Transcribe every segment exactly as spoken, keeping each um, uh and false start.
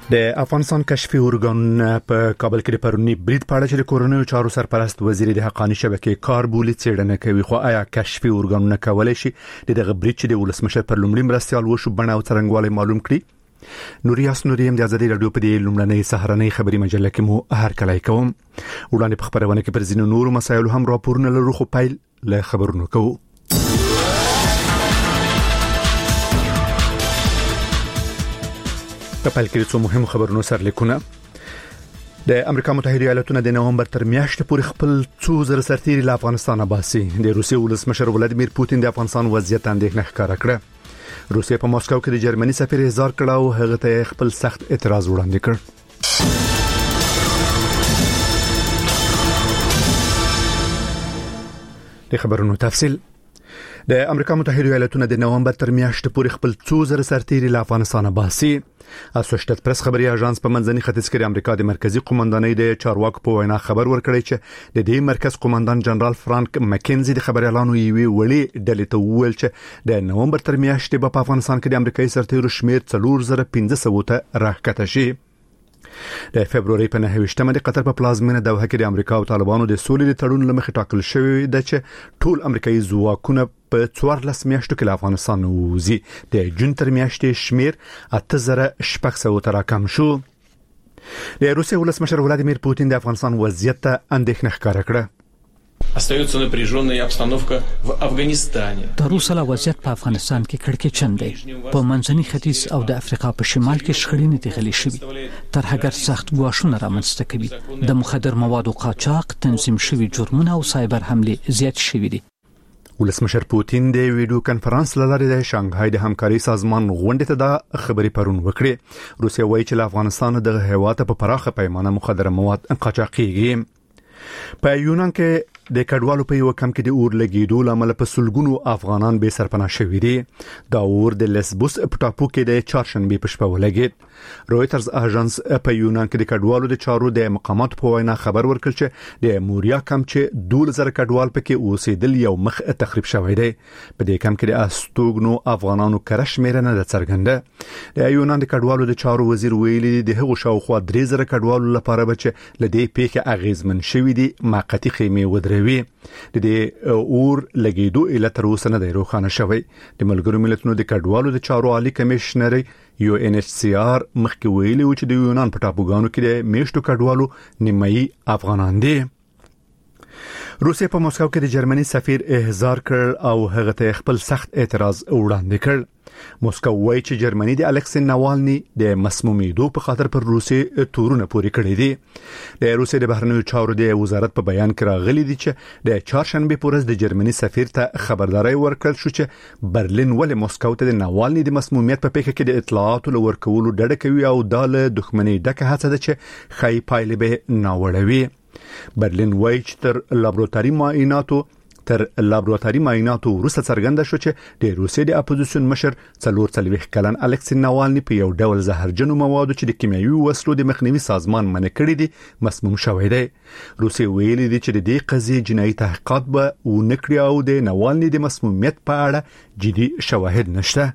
د افغانستان کشفي ارګان په کابل کې د پرونی برید په اړه چې د کورونو چارو سرپرست وزیر د حقانی شبکې کاربولي څېړنه کوي، خو آیا کشفي ارګانونه کولای شي دغه برید چې د ولسمشر پر لومړي مرستيال وشو بڼه او څرنګوالی معلوم کړي؟ نوریاس نوریم د ازادي رادیو په دې لومړنۍ سهارنۍ خبري مجله کې مو هر کله کوم وړاندې په خبرونه کې پر ځینو نورو مسایلو هم راپورونه لرو، خو پیل له خبرونو کوو. په پیل کې څو مهم خبرونه سرلیکونه. د امریکا متحده ایالاتونو د نومبر تر میاشتې پورې خپل څو زره سرتیري له افغانستان باسي. د روسیې ولسمشر ولادیمیر پوتین د افغانستان وضعیت اندېښنه ښکاره کړه. روسیې په مسکو کې د جرمني سفیر احضار کړ او هغه ته خپل سخت اعتراض وړاندې کړ. د خبرونو تفصیل. د امریکا متحده ایالاتونو د نومبر تر میاشتې پورې خپل څو زره سرتیري له افغانستان باسي. اسوسییټډ پریس خبري اژانس په منځني ختیځ کې د امریکا د مرکزی قومندانۍ د چارواکو په وینا خبر ورکړی چې د دې مرکز قومندان جنرال فرانک مکینزي د خبري اعلان ویوي وړي ډلې ته وویل چې د نومبر تر میاشتې په افغانستان کې د امریکایي سرتیرو شمیر څلور زره پنځه سوه ته راکته شي. د فبرवरी په نهه د قطر په پلازمینه دوحه کې د امریکا او طالبانو د سولې تړون لمخې ټاکل شوی دی چې ټول امریکایي ځواکونه په څوارلس میاشتو کې له افغانستان ووځي. د جون تر میاشتې شمیر اته زره شپږ سوه ته راکم شو. د روسیې ولسمشر ولادیمیر پوتین د افغانستان وضعیت ته اندېښنه ښکاره کړه. остается напряженная обстановка в Афганистане. تر اوسه لا وضعیت په افغانستان کې کړکېچن دی. په منځني ختیځ او د افریقا په شمال کې شخړې دي غلي شوي. تر هغه سخت ګواښونه رامنځته کوي. د مخدر موادو قاچاق، تنظیم شوي جرمونه او سایبر حملې زیات شوي دي. ولسمشر پوتین د ویډیو کانفرنس لاره د شانګهای د همکاري سازمان غونډې ته د خبري پرون وکړي. روسیه وایي چې افغانستان د هیواد په پراخه پیمانه مخدر مواد قاچاقيږي. په یونان کې د کډوالو په یو کم کې د اور لګیدو لامل په سلګونو افغانان به سرپناه شوي دي. دا اور د لیسبوس په ټاپو کې د چهارشنبه په شپه ولګید. رويټرز اژانس په یونان کې د کډوالو د چارو د مقامات په وینا خبر ورکړ چې د موریا کم چې دوه زره کډوال پکې اوسېدل یو مخ تخریب شوی دی. په دې کم کې د استوګنو افغانانو کرش میرنه د څرګنده. د یونان د کډوالو د چارو وزیر ویلي د هغو شاوخوا درې زره کډوالو لپاره بچ لدی پیښه اغیزمن شوی دی موقتی خیمه ودرې وی. د دې اور لګیدو اله تر اوسه نه دی روښانه شوی. د ملګرو ملتونو د کډوالو د چارو عالی کمشنر یو ان ایچ سی آر مخکې ویلي و چې د یونان په ټاپوګانو کې د میشتو کډوالو نیمایي افغانان دي. روسیه په مسکو کې د جرمني سفیر احضار کړ او هغه ته خپل سخت اعتراض وړاندې کړ. مسکو وایي چې جرمني د الکسی ناوالني د مسمومیدو په خاطر پر روسیې تورونه پوري کړی دي. د روسیې د بهرنیو چارو د وزارت په بیان کې راغلي دي چې د چهارشنبه پورز د جرمني سفیر ته خبرداري ورکړل شو چې برلین ولې مسکو ته د ناوالني د مسمومیت په پیښه کې د اطلاعاتو لور کولو ډډه کوي او د دښمنۍ ډکه هڅه ده چې خای پایلې به ناوړوي. برلین وایي چې تر لابراتواري معایناتو تر لابراتواري معایناتو وروسته څرګنده شو چې د روسیې د اپوزیشن مشر څلور څلوېښت کلن الکسی ناوالني په یو ډول زهرجنو موادو چې د کیمیاوي وسلو د مخنیوي سازمان منع کړی دي مسموم شوی دی. روسیې ویلي دي چې د دې قضیې جنایي تحقیقات به ونکړي او د ناوالني د مسمومیت په اړه جدي شواهد نشته.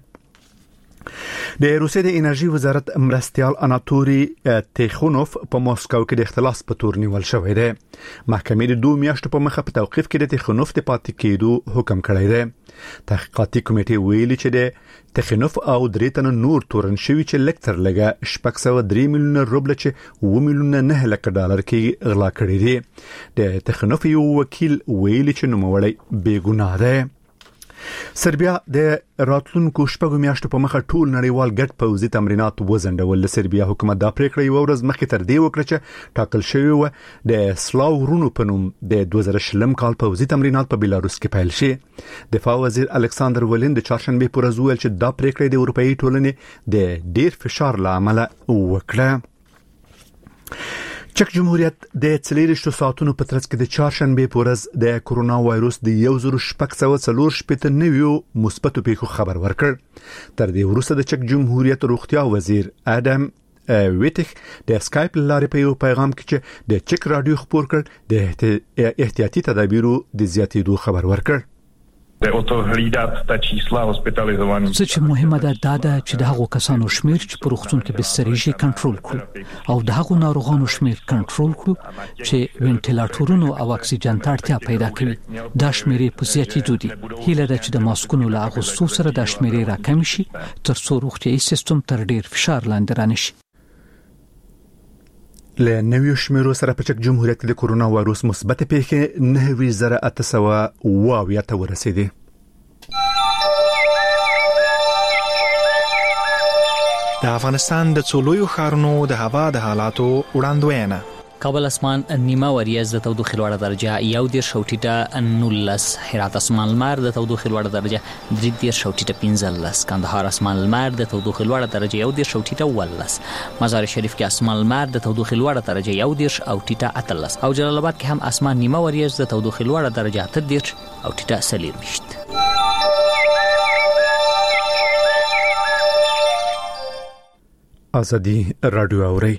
د روسیې د انرژي وزارت مرستيال اناتوري تیخونوف په مسکو کې د اختلاس په تور نیول شوی دی. محکمې د دوه میاشتو په مخه په توقيف کې د تیخونوف د پاتې کېدو حکم کړی دی. تحقیقاتي کمیټې ویلي چې د تیخونوف او درې تنه نور تورن شوی چې لکتر لګه شپږ سوه درې میلیونه روبل چې و میلیونه نه لک ډالر کې غلا کړی دی. د تیخونوف یو وکیل ویلي چې نوموړی بې ګناه دی. سربیا د راتلونکو شپږو میاشتو په مخه ټول نړیوال ګډ پوځي تمرینات وزندول. د سربیا حکومت دا پریکړه یو ورځ مخکې تر دې وکړه چې ټاکل شوی و د سلاو ورونو په نوم د دوه زره شلم کال پوځي تمرینات په بیلاروس کې پیل شي. دفاع وزیر الکساندر ولین د چهارشنبه پر ورځ ویل چې دا پریکړه د اروپאי ټولنې د ډیر فشار لامل وکړه. چک جمهوریت د څلېرشتو ساعتونو په ترڅ کې د چهارشنبه په ورځ د کورونا وایروس د یو زره شپږ سوه څلور شپېته نویو مثبتو پیښو خبر ورکړ. تر دې وروسته د چک جمهوریت روغتیا وزیر ادم ویټیخ د اسکایپ لارې په یو پیغام کې چې د چک رادیو خبر کړ د احتیاطي تدابیرو د زیاتېدو خبر ورکړ. څه چې مهمه ده دا ده چې د هغو کسانو شمیر چې په روغتون کې بسترې شي کنټرول کړو او د هغو ناروغانو شمیر کنټرول کړو چې وینټیلیټورونو او اکسیجن ته اړتیا پیدا کوي. دا شمیرې په زیاتېدو دي. هیله ده چې د ماسکونو له اغوستو سره دا شمیرې راکم شي تر څو روغتیايي سیستم تر ډیر فشار لاندې رانشي. له نویو شمیرو سره په چک جمهوریت کې د کورونا وایروس مثبت پیښې نهه زره اته سوه اووه ته ورسېدې. د افغانستان د څولویو ښارونو د هوا د حالاتو وړاندوینه. کابل اسمان نیمه وریځ د تودوخې لوړه درجه یو دېرش او ټیټه نولس، هرات اسمان لمر د تودوخې لوړه درجه درې دېرش او ټیټه پنځلس، کندهار اسمان لمر د تودوخې لوړه درجه یو دېرش او ټیټه اوولس، مزار شریف کې اسمان لمر د تودوخې لوړه درجه یو دېرش او ټیټه اتلس او جلال آباد کې هم اسمان نیمه وریځ د تودوخې لوړه درجه اته دېرش او ټیټه څلېرویشت. ازادي رادیو اوري.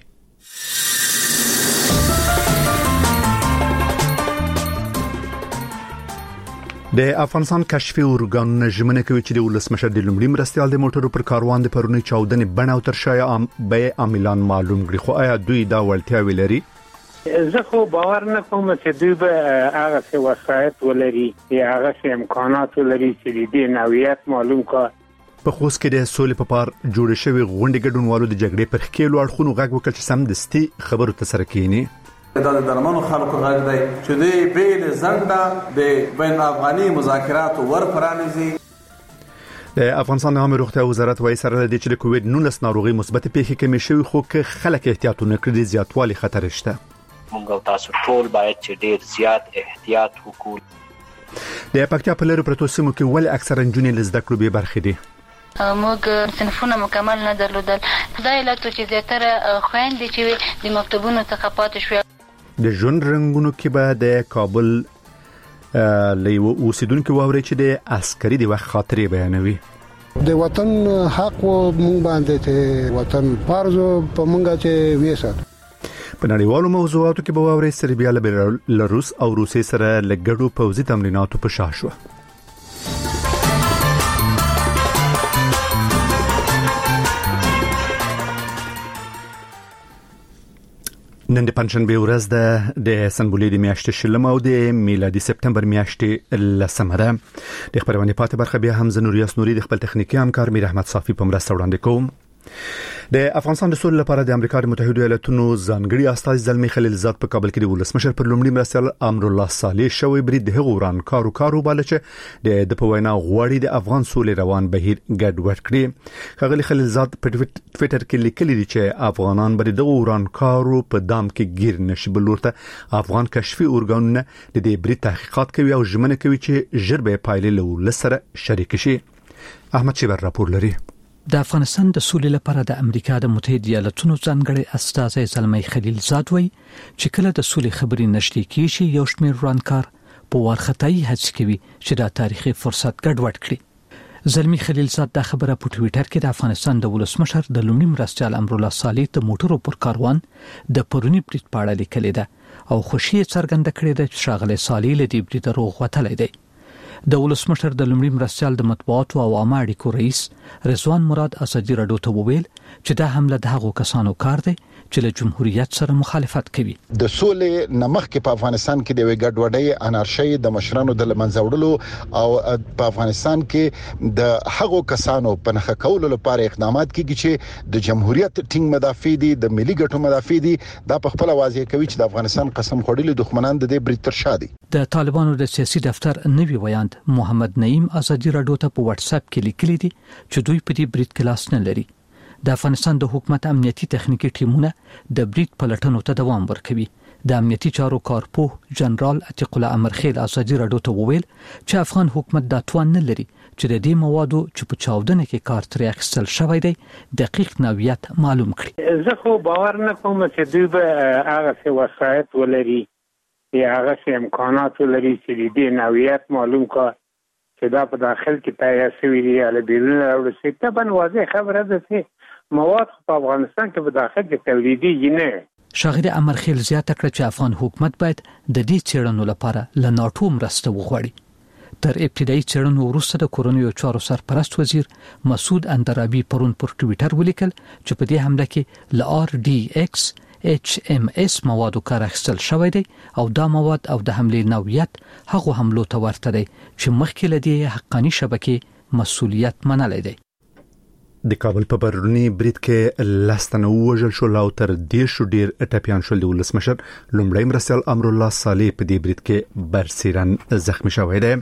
د افغانستان کشفي اورګانونه ژمنه کوي چې د ولسمشر د لومړي مرستيال د موټرو پر کاروان د پرونی چاودنې بڼه او ترشای عام به عاملان معلوم کړي. خو آیا دوی دا وړتیا ولري؟ زه خو باور نه کوم چې دوی به هغه څه وسایت ولري یا هغه څه امکانات ولري چې د نوعیت معلوم کړي. په خوست کې د سولې په پار جوړ شوی غونډې ګډونوالو د جګړې پر خېلو اړخونو غږ وکړ چې سم دستي خبرو ته سره کینی. دا د درمنو خلکو غږ دی چې د بیل زنده د بین افغاني مذاکرات ور پرانیزي. د افغانستان عامه روغتیا وزارت وايي سره د چې د کووډ نولس ناروغي مثبت پیښې کمې شوې خو که خلک احتیاطونه کړي زیاتوالی خطر شته. موږ تاسو ټول باید چې ډیر زیات احتیاط وکړو. د پکتیا په لرو پروتو سیمو کې ول اکثر نجونې لزده کړو به برخې دي. موږ صنفونه مکمل نه درلودل. دا علت چې زیاتره خويندې چې د مکتبونو څخه پاتې شوې. د ژوند رنگونو کې به د کابل لیو اوسیدونکو واوري چې د عسکري د وخت خاطرې بیانوي. د وطن حق مونږ باندې ته وطن فرض په مونږه چې وېسات. په نړیوالو موضوعاتو کې به واوري سربیا له روس او روسي سره لګړو پوځي تمریناتو په شا شو. نن د پنځشنبه ورځ ده د سنبولې د میاشتې شلم او د میلادي سپتمبر میاشتې لسمه ده. د خبرونه پاتې برخه بیا هم زنوریاس نوري د خپل تخنیکی همکار میر احمد صافي په مرسته وړاندې کوم. د افغانستان د سولې لپاره د امریکا د متحده ایالاتونو ځانګړي استازي زلمی خلیلزاد په کابل کې د ولسمشر پر لومړي مرستيال امر الله صالح شوی برید د غوران کارو کارو بالا چې د د پوینا غوړي د افغان سولې روان بهیر ګډوډ کړي. خغلی خلیلزاد په ټوئیټر کې لیکلي دي چې افغانان بر د غوران کارو په دام کې گیر نشي بلورته افغان کشفي اورګانونه د دې برید تحقیقات کوي او ژمنه کوي چې ژر به پایلې له لسره شریک شي. احمد شیبر راپور لري. د افغانستان د سولې لپاره د امریکا د متحده ایالاتونو ځانګړي استازي زلمی خلیلزاد وایي چې کله د سولې خبرې نشته کیږي یو شمېر ورانکار په وارختای هڅه کوي چې دا تاریخي فرصت ګډوډ کړي. زلمی خلیلزاد دا خبره په ټوئیټر کې د افغانستان د ولسمشر د لومړي مرستيال امر الله صالح د موټرو پر کاروان د پرونی برید په اړه لیکلې ده او خوشی څرګنده کړې ده چې شاغله صالح له دې برید روغ وتلې ده. د ولسمشر د لومړي مرستيال د مطبوعاتو او عامه اړیکو رئیس رضوان مراد اسدی رادیو ته وویل چې دا حمله د هغو کسانو کار دی چې له جمهوریت سره مخالفت کوي. د سولې نمخ کې په افغانستان کې د ګډوډۍ انارشي د مشرانو د لمنځوړلو او په افغانستان کې د هغو کسانو په نخښه کولو لپاره اقدامات کیږي چې د جمهوریت ټینګ مدافع دي د ملي ګټو مدافع دي دا په خپل واضح کوي چې د افغانستان قسم خوړلي دښمنان د دې برید تر شا دي. د طالبانو د سیاسي دفتر نوی ویاند محمد نعیم اسدی رادیو ته په واتس اپ کې لیکلي دي چې دوی په دې برید کې لاس نه لري. د افغانستان د حکومت امنیتي تخنیکی ټیمونه د برید پلټنو ته دوام ورکوي. د امنیتي چارو کارپوه جنرال عتیق الله امرخیل اسدی رادیو ته وویل چې افغان حکومت دا توان نه لري چې د دې موادو چې په چاودنه کې کار ترې اخیستل شوی دی دقیق نوعیت معلوم کړي. زه خو باور نه کوم چې دوی به هغه څه وسایت ولري یا هغه څه امکانات ولري چې د دې نوعیت معلوم کړي چې دا په داخل کې تایید شوی دی یا بیرون راوړل شي. طبعا واضح خبره ده چې مواد په افغانستان کې په داخل کې تولیدي نه. شاغر امرخیل زیاته کړ چې افغان حکومت باید د دې چیرنو لپاره له ناتو مرسته وغواړي. تر ابتدایي څېړنو وروسته د کورونیو چارو سرپرست وزیر مسعود اندرابي پرون پر ټوئیټر ولیکل چې په دې حمله کې ل آر ډي ایکس اچ ام اس موادو کار اخیستل شوی دی او دا مواد او د حملې نوعیت هغه حملو ته ورته دی چې مخکې له دې حقاني شبکې مسؤلیت منلی دی. د کابل په برونی برید کې لاستنه وژل شو او تر دې شو ډیر ټپيان شول. د ولسمشر لومړی مرستیال امر الله صالح په دې برید کې برسیرن زخمی شوی دی.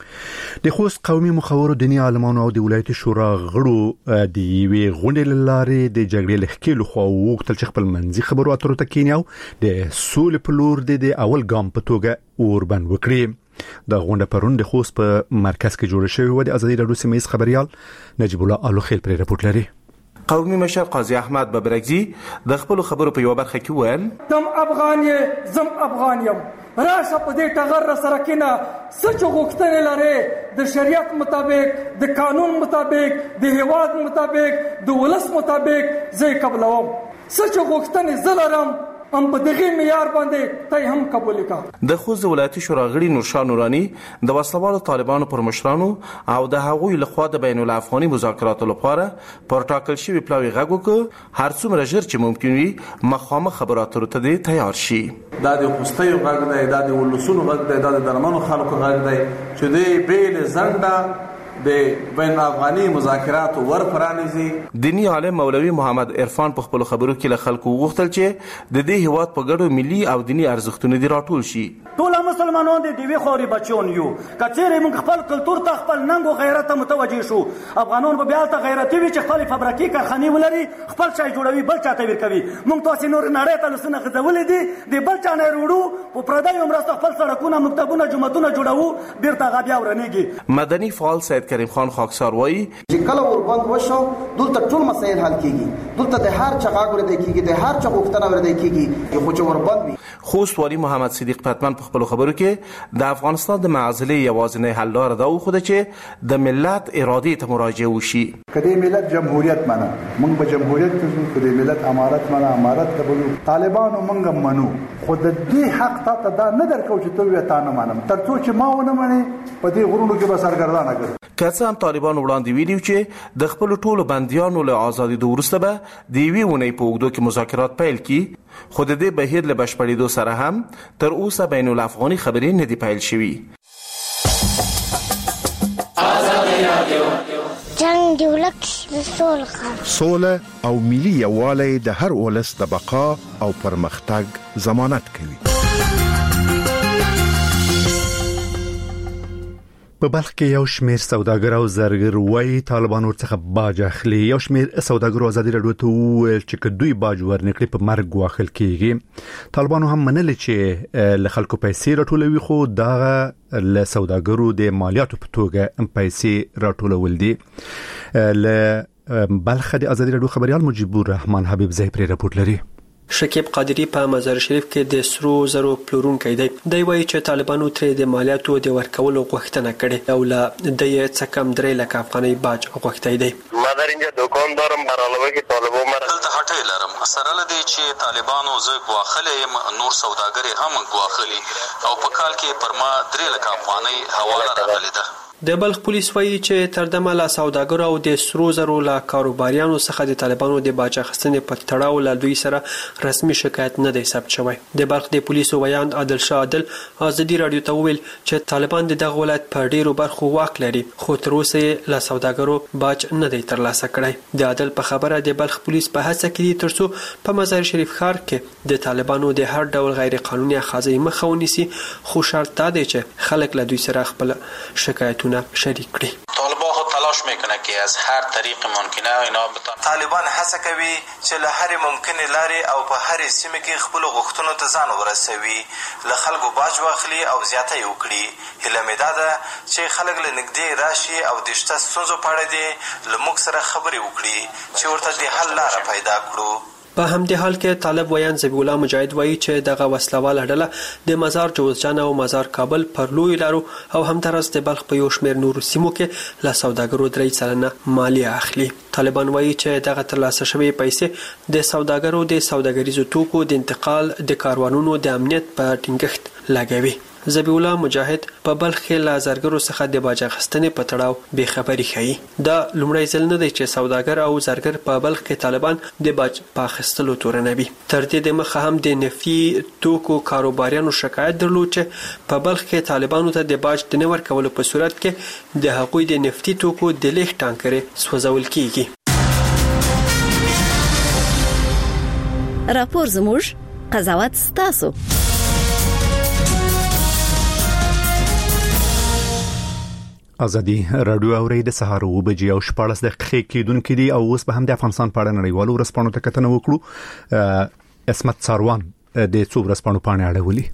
د خوست قومي مخورو دینی عالمانو او د ولایت شورا غړو د یوې غونډې لارې د جګړې لخکېلو خو وکتل چې خپل منځي خبرو اترو ته کینیاو د سولې په لور د اول ګام په توګه اوربند وکړي. د غونډه پرون د خوست په مرکز کې جوړ شوی و. د ازادي راډیو سیمه خبريال نجیب الله الوخیل پر رپورت لري. قومي مشر قاضي احمد ببرګزي د خپل خبرو په یو برخه کې ویل تم افغان یې زم افغان یم راشه په دې ټغر سره کینه سچ غوښتنه لري د شریعت مطابق د قانون مطابق د هیواد مطابق د ولس مطابق زې قبلوم سچ غوښتنه زلرم هم په دغه معیار باندې ته هم قبول کا. د خوست ولایتي شورا غړي نورشاه نورانی د وسلوالو طالبانو پر مشرانو او د هغوی لخوا د بین الافغاني مذاکراتو لپاره پر ټاکل شوی پلاوی غږ وکړ هر څومره ژر چې ممکن وي مخامخ خبرات ته تیار شي. دا د خوستیو غږ دی، دا د ولسونو غږ دی، دا د درمنو خلکو غږ دی چې د بیل زنده د بین افغاني مذاکرات ور پرانیزي. دینی عالم مولوی محمد عرفان په خپل خبرو کې له خلکو وغوښتل چې د دې هیواد په ګډو ملي او دینی ارزښتونو دی راټول شي. ټول مسلمانان د دیوی خوري بچون یو کچېره موږ خپل کلچر ته خپل ننګ او غیرت ته متوجي شو. افغانان به بیا ته غیرتي وي چې خپل فابریکې کارخانې ولري خپل شای جوړوي بل چاته ورکوي. موږ تاسو نور نړۍ ته لسنه غځولې دي د بل چا نه وروړو په پردای عمر سره خپل سړکونه مکتبونه جمعتونه جوړوو بیرته غبیا ورنيږي. مدني فعال سید کریم خان خاکسار وایي چې کله وربند وشو دلته ټول مسایل حل کیږي، دلته د هر چا غاګور دی کیږي، د هر چا غوښتنه ور دی کیږي خو چې وربند وي. خوست والی محمد صدیق پتمن په خپل خبرو کې د افغانستان د معضلې یوازینی حل لار دا وخت چې د ملت اراده ته مراجعه وشي. کله ملت جمهوریت منه موږ به جمهوریت ته کله ملت امارت منه امارت ته بلو طالبانو موږ منو خو د دې حق ته دا نه درکو چې ته وې تا نه منم ترڅو چې ما ونه مني په دې غرونو کې به سرګردانه کړ. که هم طالبان وړاندې ویلي چې د خپل ټولو بندیانو له ازادي د وروسته به د یوې ونې په اوږدو کې مذاکرات پیل کړي خو د دې بهیر له بشپړېدو سره هم تر اوسه بین الافغاني خبرې نه دي پیل شوي. جنگ دی ولک د سولې سوله او ملي یووالی د هر ولس د بقا او پرمختګ ضمانت کوي. په بلخ کې یو شمېر سوداګر او زرګر وایي طالبان ورڅخه باج اخلي. یو شمېر سوداګرو ازادي راډیو ته وویل چې که دوی باج ورنکړي په مرګ واخل کېږي. طالبانو هم منلي چې له خلکو پیسې راټولوي خو دغه له سوداګرو د مالیاتو په توګه پیسې راټولول دي. له بلخ د ازادي راډیو خبريال مجيب الرحمن حبيب زاهد پر رپورت لري. شکیب قادری په مزار شریف کې د سرو زرو پلورونکی دی. دی وایي چې طالبانو ترې د مالیاتو د ورکولو غوښتنه کړې او له د یې څه کم درې لک افغانۍ باج غوښتی دی. ما در اینجا دکان دارم برعلاوه که طالبان مرا دلته هټۍ لرم سره له دې چې طالبانو زه ګواښلی یم نور سوداګر هم ګواښلي او په کال کې پر ما درې لک افغانۍ حواله راغلې ده. د بلخ پولیس وایي چې تر دمه له سوداګرو او د سرو زرو له کاروباریانو څخه د طالبانو د باج اخیستنې په تړاو له دوی سره رسمي شکایت نه دی ثبت شوی. د بلخ د پولیسو ویاند عادل شاه عادل ازادي راډیو ته وویل چې طالبان د دغه ولایت په ډیرو برخو واک لري خو تر اوسه یې له سوداګرو باج نه دی ترلاسه کړی. د عادل په خبره د بلخ پولیس په هڅه کې دي ترڅو په مزار شریف ښار کې د طالبانو د هر ډول غیر قانوني اخاذې مخه ونیسي خو شرط دا دی چې خلک له دوی سره خپل شکایتونه شریک کړي. طالبان خود تلاش میکنه که از هر طریق ممکنه اینا بتان طالبان هڅه کوي چې له هر ممکنه لارې او په هر سیمه کې خپل غوښتنو ته ځان ورسوي له خلکو باج واخلي او زیاته یې وکړي. هیله مې دا ده چې خلک له نږدې راشي او د شته ستونزو په اړه دې له موږ سره خبرې وکړي چې ورته د حل لاره پیدا کړو. په همدې حال کې طالب ویان زبی الله مجاهد وایي چې دغه وسلواله ډله د مزار جوزجان او مزار کابل پر لوی لارو او همدارس د بلخ په یو شمېر نورو سیمو کې له سوداګرو درې سلنه مالیه اخلي. طالبان وایي چې دغه ترلاسه شوې پیسې د سوداګرو د سوداګریزو توکو د انتقال د کاروانونو د امنیت په ټینګښت لګوي. ذبیح الله مجاهد په بلخ کې له زرګرو څخه د باج اخیستنې په تړاو بې خبري ښيي. دا لومړی ځل نه دی چې سوداګر او زرګر په بلخ کې طالبان د باج په اخیستلو تورنوي. تر دې دمخه هم د نفي توکو کاروباریانو شکایت درلود چې په بلخ کې طالبانو ته د باج د نه ورکولو په صورت کې د هغوی د نفتي توکو د لیږد ټانکرې سوځول کیږي. راپور زموږ، قضاوت ستاسو. ازادي رادیو اوري د سهار او بجې او شپږ دقیقې کېدونکې دي او اوس به هم د افغانستان په اړه نړیوالو ورځپاڼو ته کتنه وکړو. اسمت ساروان د څو ورځپاڼو پاڼې اړولې.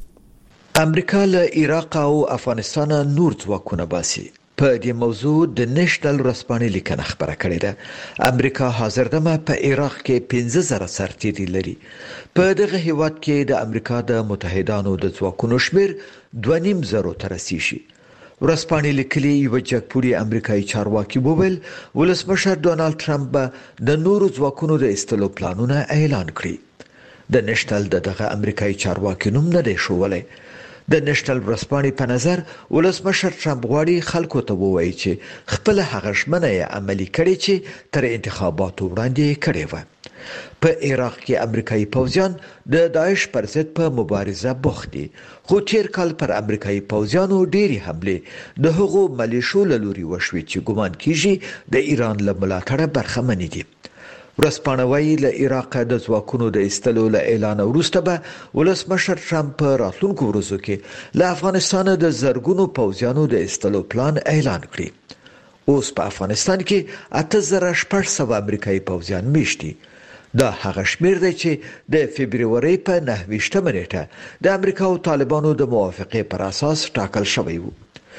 امریکا له عراق او افغانستان نور ځواکونه باسي. په دې موضوع د نېشنل ورځپاڼې لیکنه خبره کړې ده. امریکا حاضر ده په عراق کې پنځه زره سرتیري لري. په دغه هیواد کې د امریکا د متحدانو د ځواکونو شمیر دوه نیم زرو ته رسیږي. ورځپاڼې لیکلي یو جګپوړي امریکایي چارواکي وویل ولسمشر ډونالد ټرمپ به د نورو ځواکونو د ایستلو پلانونه اعلان کړي. د نېشنل دغه امریکایي چارواکي نوم نه دی ښوولی. د نېشنل ورځپاڼې په نظر ولسمشر ټرمپ غواړي خلکو ته ووایي چې خپل هغه ژمنه یې عملي کړې چې تر انتخاباتو وړاندې یې کړې وه. په عراق کې امریکایي پوځیان د داعش پر ضد په مبارزه بوخت دي، خو تیر کال پر امریکایي پوځیانو ډېرې حملې د هغو ملیشو له لوري وشوې چې ګومان کیږي د ایران له ملاتړه برخمنې دي. ورځپاڼه وايي له عراق د ځواکونو د ایستلو له اعلان وروسته به ولسمشر ټرمپ په راتلونکو ورځو کې له افغانستان د زرګونو پوځیانو د ایستلو پلان اعلان کړي. اوس په افغانستان کې اته زره شپږ سوه امریکایي پوځیان میشت دي. دا هغه شمیر دی چې د فبروري په نهه ویشتمه نیټه د امریکا او طالبانو د موافقې پر اساس ټاکل شوی و.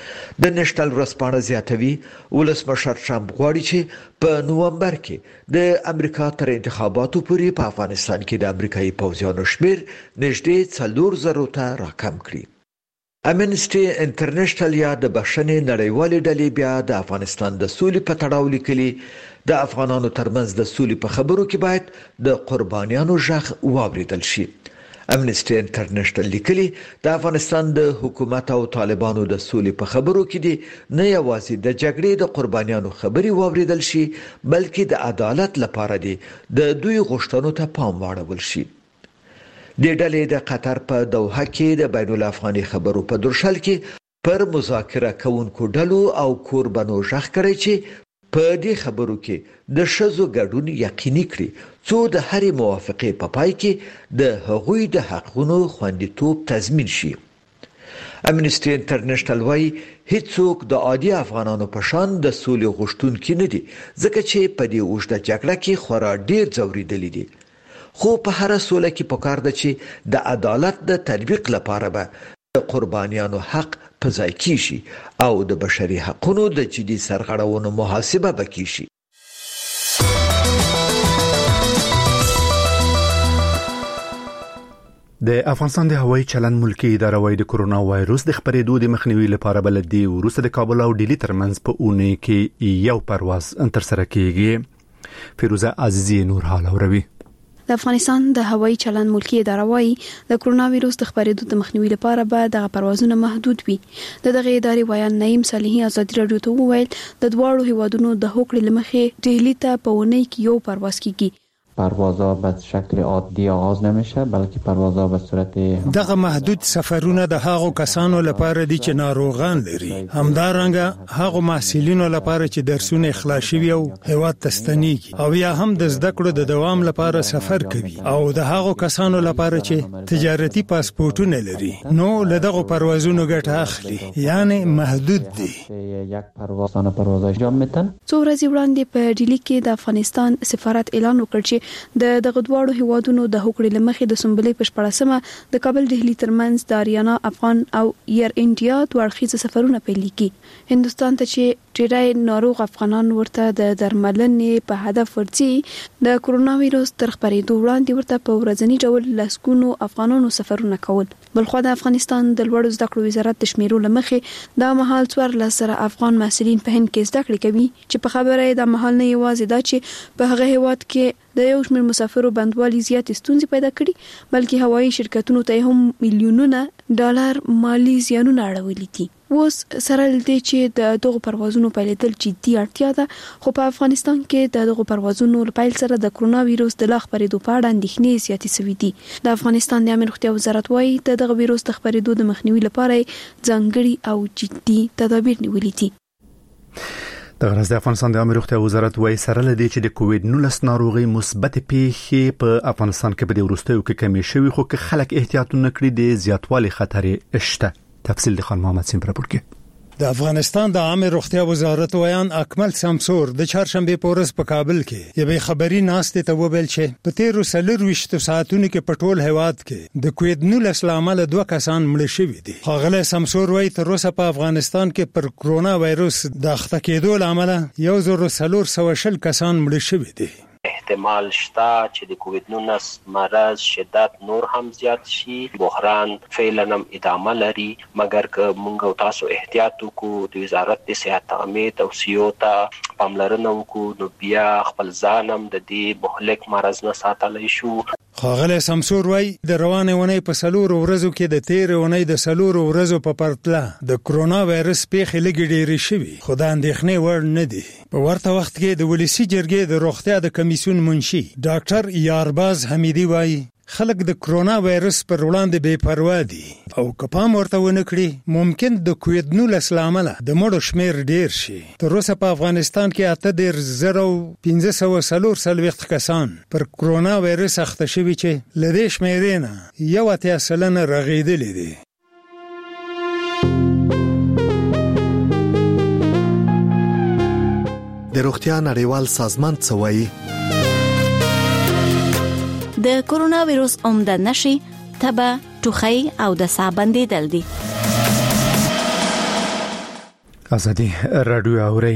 د نېشنل ورځپاڼه زیاتوي ولسمشر ټرمپ غواړي چې په نومبر کې د امریکا تر انتخاباتو پورې په افغانستان کې د امریکایي پوځیانو شمیر نږدې څلور زرو ته راکم کړي. امنسټي انټرنیشنل یا د بخښنې نړیوالې ډلې بیا د افغانستان د سولې په تړاو لیکلي د افغانانو ترمنځ د سولې په خبرو کې باید د قربانیانو غږ واوریدل شي. امنسټي انټرنیشنل لیکلي د افغانستان د حکومت او طالبانو د سولې په خبرو کې دي نه یوازې د جګړې د قربانیانو خبري واوریدل شي بلکې د عدالت لپاره دي د دوی غوښتنو ته پام واړول شي. د ډلې د قطر په دوحه کې د بین الافغاني خبرو په درشل کې پر مذاکره کوونکو ډلو او کوربنو ژغ کړی چې په دې خبرو کې د ښځو ګډون یقیني کړي څو د هرې موافقې په پای کې د هغوی د حقونو خوندیتوب تضمین شي. امنسټي انټرنیشنل وايي هیڅوک د عادي افغانانو په شان د سولې غوښتونکي نه دي ځکه چې په دې اوږده جګړه کې خورا ډیر ځورېدلي دي. خو په هر سوله کې پکار ده چې د عدالت د تطبیق لپاره به د قربانیانو حق په ځای کیشي او د بشري حقونو د جدي سرغړونو محاسبه وکړي. د افغانستان د هوایي چلند ملکی اداره وايي د کرونا وایروس د خپرېدو د مخنیوي لپاره بل دی وروسته د کابل او ډیلی ترمنځ په اونۍ کې یو پرواز ترسره کیږي. فیروزه عزیزی نور حال اوروي. د افغانستان د هوایي چلند ملکی اداره وايي د کرونا وایروس د خپرېدو د مخنیوي لپاره به دغه پروازونه محدود وي. د دغه ادارې وایي نعیم صالحي ازادي رادیو ته وویل د دواړو هیوادونو د هوکړې لمخې ډیلی ته په اونۍ کې یو پرواز کیږي. پروازها به شکل عادی آغاز نمیشه بلکه پروازها به صورت دغه محدود سفرونه د هغو کسانو لپاره دي چې ناروغان لري، همدارنګه هغو محصلینو لپاره چې درسونه اخلاص شوي او هیواد ته ستنېږي او یا هم د زده کړو د دوام لپاره سفر کوي او د هغو کسانو لپاره چې تجارتي پاسپورتونه لري نو له دغه پروازونو ګټه اخلي، یعنی محدود دي. یک پرواز نه پرواز انجام میتن. څو ورځې وړاندې په ډیلی کې د افغانستان سفارت اعلان وکړ چې د دغه دواړو هیوادونو د هوکړې لمخې د سنبلې په شپږمه د کابل دهلی ترمنځ د آریانا افغان او ایر انډیا دوه اړخیز سفرونه پیل کیږي. هندستان ته چې ډیری ناروغ افغانان ورته د درملنې په هدف ورځي د کرونا وایروس تر خپرېدو وړاندې ورته په ورځنی ډول لسګونو افغانانو سفرونه کول. بلخو د افغانستان د لوړو زده کړو وزارت د شمیرو لمخې دا مهال څوارلس زره افغان محصلین په هند کې زده کړې کوي چې په خبره د مهال نه یوازې دا چې په هغه هیواد کې د یو شمېر مسافرو بندوالي زیات ستونزې پیدا کړي بلکې هوایي شرکتونو ته هم میلیونونه ډالر مالی زیانونه اړولي دي. اوس سره لدې چې د دغه پروازونو پیلېدل جدي اړتیا ده خو په افغانستان کې د دغه پروازونو پیل سره د کرونا وایروس د لا خپرېدو په اړه اندېښنې زیاتې شوې دي. د افغانستان د عامه روغتیا وزارت وايي د دغه وایروس د خپرېدو د مخنیوي لپاره ځانګړي او جدي تدابیر نیولي دي. د غرض د افغانستان د عامه روغتیا وزارت وايي سره لدې چې د کووډ نولس ناروغي مثبت پیښې په افغانستان کې په دې وروستیو کې کمې شوې خو که خلک احتیاطونه کړي د زیاتوالي خطر شته. تفصیل د خان محمد سیم پر پورکه. د افغانستان د عامه روغتیا وزارت ویان اکمل سمسور د چهارشنبه په ورځ په کابل کې یوه خبري ناشته ته وویل چې په تیرو څلورویشتو ساعتونو کې په ټول هیواد کې د کووډ نولس لامل دوه کسان مړ شوي دي. ښاغلی سمسور وایي تر اوسه په افغانستان کې پر کرونا وایروس د اخته کېدو لامل یو زر څلور سوه شل کسان مړ شوي دي. احتمال شته چې د کووډ نولس مرض شدت نور هم زیات شي. بحران فعلا هم ادامه لري مګر که موږ او تاسو احتیاط وکړو د وزارت د صحت عامه توصیو ته پاملرنه وکړو نو بیا خپل ځان هم د دې مهلک مرض نه ساتلی شو. ښاغلی سمسور وایي د روانې اونۍ په څلورو ورځو کې د تېرې اونۍ د څلورو ورځو په پرتله د کرونا وایرس پیښې لږې ډېرې شوي خو د اندېښنې وړ نه دي. په ورته وخت کې د ولسي جرګې د روغتیا د کمیسیون منشي ډاکټر یارباز حمیدي وایي خلک د کرونا وایرس پر وړاندې بې پروا دي او که پام ورته ونه کړي ممکن د کووډ نولس لامل د مړو شمیر ډیر شي. تر اوسه په افغانستان کې اته دېرش زره پنځه سوه څلور څلوېښت کسان پر کرونا وایرس اخته شوي چې له دې شمیرې نه یو اتیا سلنه رغېدلي دي. د روغتیا نړیوال سازمان څه وایي؟ د کرونا وایروس عمده نشي تبه ټوخی او د ساه بندیدل دي. ازادي رادیو اوري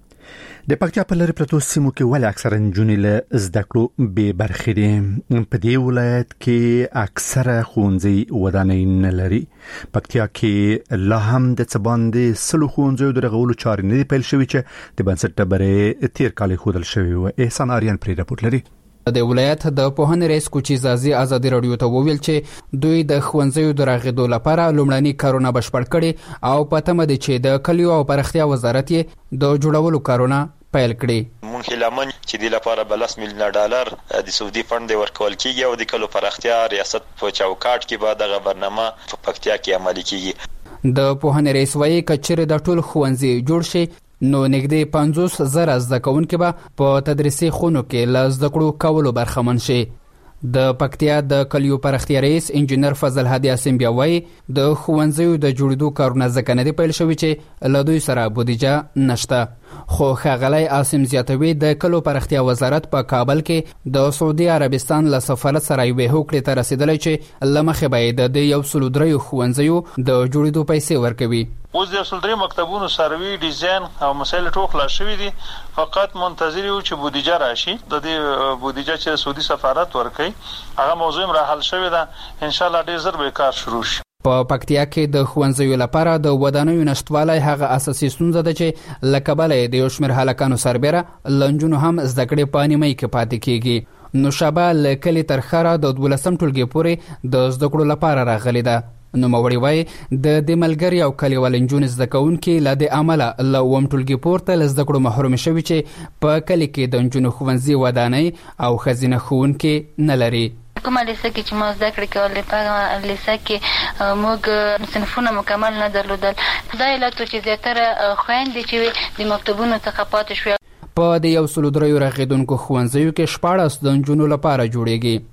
د پکتیا په لری پروتو سیمو کې ول اکثره نجونې له زده کړو به برخې دي. په دې ولایت کې اکثره ښوونځي ودانۍ نه لري. پکتیا کې لا هم د څباندې سلو ښوونځیو د رغولو چارې نه پیل شوې چې د بنسټ ډبرې تیر کال خودل شوی و. احسان آریان پری راپورټ لري. د ولایت د پوهنې رئیس کوچیزازي ازادي رادیو ته وویل چې دوی د ښوونځیو د راغېدو لپاره لومړني کارونه بشپړ کړي او په تمه دي چې د کلیو او پراختیا وزارت یې د جوړولو کارونه پیل کړي. مونږ هیلمن چې د لپاره بلس میلیونه ډالر د سعودي فند ورکول کیږي او د کلو پراختیا ریاست په چوکاټ کې به دغه برنامه په پکتیا کې عملي کیږي. د پوهنې رئیس وایي کچره د ټول ښوونځي جوړ شي نو نږدې پنځوس زره زده کوونکي به په تدریسي خونو کې له زده کړو کولو برخمن شي. د پکتیا د کلیو پراختیا رئیس انجینر فضل هادي اسیم بیا وایي د ښوونځیو د جوړېدو کارونه ځکه نه دي پیل شوي چې له دوی سره بودیجه نشته. خو ښاغلی اسیم زیاتوي د کلو پراختیا وزارت په کابل کې د سعودي عربستان له سفارت سره یوې هوکړې ته رسیدلی چې له مخې به یې د یو سلو دریو ښوونځیو د جوړېدو پیسې ورکوي. اوس د اصل درې مکتبونو سروي ډیزاین او مسایل ټول خلاص شوي دي. فقط منتظر یو چې بودیجه راشي. د دې بودیجه چې سعودي سفارت ورکوي هغه موضوع هم را حل شوې ده. ان شاء الله ډېر زر به کار شروع شي. په پکتیا کې د ښوونځیو لپاره د ودانیو نشټوالی هغه اساسي ستونزه ده چې له کبله د یو شمېر هلکانو سربیره لنجونو هم زده کړې په نیمایي کې پاتې کېږي. نوشابه له کلي تر ښاره د دولسم ټولګي پورې د زده کړو لپاره راغلې ده. نوموړی وایي د دې ملګري او کلیوال نجونې زده کوونکي له دې امله له اووم ټولګي پورته له زده کړو محرومې شوي چې په کلي کې د نجونو ښوونځي ودانۍ او ښځینه ښوونکي نه لري. کومه لیسه کې چې ما زده کړې کولې په لیسه کې موږ صنفونه مکمل نه درلودل. دا علت چې زیاتره خویندې چې د مکتبونو څخه پاتې شوې. په د یو سلو دریو راغېدونکو ښوونځیو کې شپاړس د نجونو لپاره جوړېږي.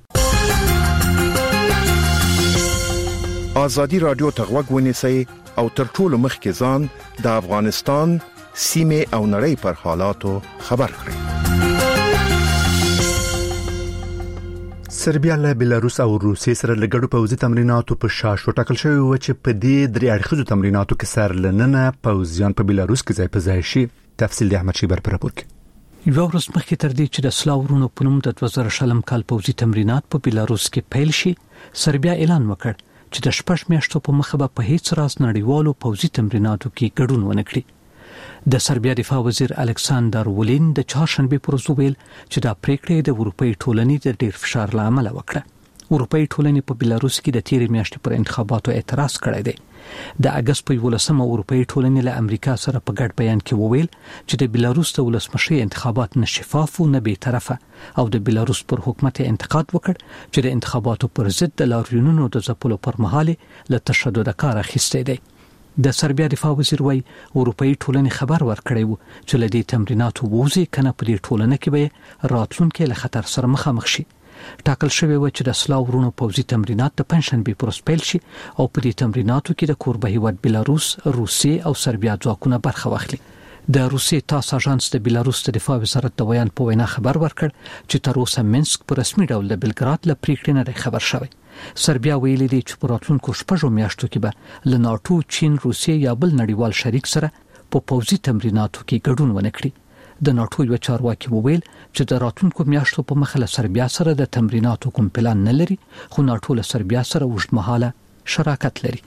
ازادي رادیو ته غوږ ونیسئ او تر ټولو مخکې ځان د افغانستان سیمې او نړۍ پر حالاتو خبر کړئ. سربیا له بلاروس او روسیې سره لګړو پوځي تمریناتو په شاشو ټاکل شوی و چې په دې درې اړخیزو تمریناتو کې سرلننه پوځیان په بلاروس کې ځای په ځای شي. تفصیل د احمد شیبر پر راپور کې. یو ورځ مخکې تر دې چې د سلاورونو په نوم د دوه زره شلم کال پوځي تمرینات په بلاروس کې پیل شي سربیا اعلان وکړ چې د شپږ میاشتو په مخه به په هیڅ راز نړیوالو پوځي تمریناتو کې ګډون ونه کړي. د سربیا دفاع وزیر الکساندر ولین د چهارشنبه پر ورځ ویل چې دا پریکړه د اروپאי ټولنې د ډیر فشار له امله وکړه. اروپאי ټولنې په بلاروس کې د تیرې میاشتې پر انتخاباتو اعتراض کړی دی. د اگست په ولسمه اروپאי ټولنې له امریکا سره په ګډ بیان کې وویل چې د بلاروس د ولسمشي انتخابات نه شفاف او نه بې طرفه او د بلاروس پر حکومت انتقاد وکړ چې د انتخاباتو پر ضد د لاریونونو د ځپلو پر مهال له تشدد کار اخیستی دی. د سربیا دفاع وزیر وایي اروپאי ټولنې خبر ورکړی و چې له دې تمریناتو ووځي کنه په دې ټولنه کې به راتلونکي له خطر سره مخامخ شي. ټاکل شوی و چې د اسلام ورونو پوځي تمرینات د پنځشنبه پر ورځ پیل شي او په دې تمریناتو کې د کوربه هیواد بلاروس، روسیې او سربیا ځواکونه برخه واخلي. د روسیې تاس اژانس د بلاروس د دفاع وزارت د ویان په وینا خبر ورکړ چې تر اوسه منسک په رسمي ډول د بلګراد له پریکړې نه خبر شوی. سربیا ویلي دی چې په راتلونکو شپږو میاشتو کې به له ناتو، چین، روسیې یا بل نړیوال شریک سره په پوځي تمریناتو کې ګډون ونه کړي. د ناتو یو چارواکي وویل چې د راتلونکو میاشتو په مخ له سربیا سره د تمریناتو کوم پلان نه لري، خو ناتو له سربیا سره اوږدمهاله شراکت لري.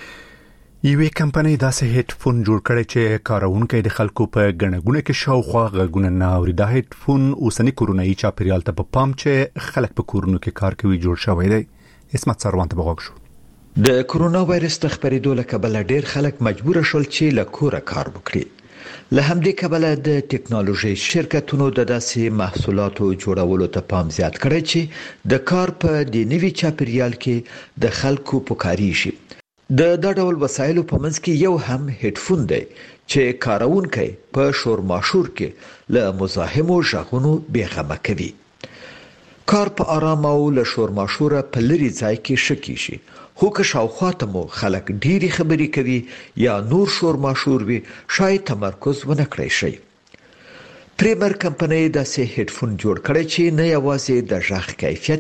یوې کمپنۍ داسې هډفون جوړ کړی چې کارونکو د خلکو په غنګونه کې شاوخوا غږونه نه اوري. دا هډفون اوسنی کورونایي چاپیریال ته په پام چې خلک په کورونو کې کار کوي جوړ شوی دی. اسمت سروان ته بغوښ شو. د کرونا وایرس د خپرېدو له کبله ډېر خلک مجبور شول چې له کوره کار وکړي. له همدې کبله د ټکنالوژي شرکتونو د داسې محصولاتو جوړولو ته پام زیات کړی چې د کار په دې نوي چاپیریال کې د خلکو پکاريږي. د دا ډول وسایلو په منځ کې یو هم هډفون دی چې کارونکي په شور ماشور کې له مزاحمو ژغونو بیغمه کوي. کار په آرام او له شور ماشوره په لري ځای کې شکی شي. خو که شاوخواته مو خلک ډيري خبرې کوي یا نور شور ماشور وي، شاید تمرکز ونه کړی شي. پریمر کمپنۍ داسې هډفون جوړ کړی چې نه یوازې د غږ کیفیت